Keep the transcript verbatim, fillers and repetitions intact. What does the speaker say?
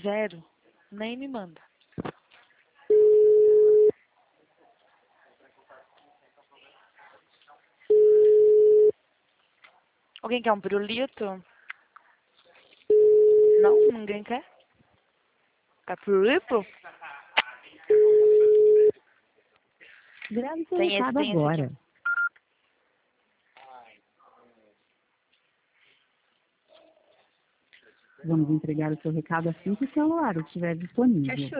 Zero. Nem me manda. Alguém quer um pirulito? Não? Ninguém quer? Quer pirulito? Grave seu Tem esse, recado tem esse aqui. agora. Vamos entregar o seu recado assim que o celular estiver disponível. Quer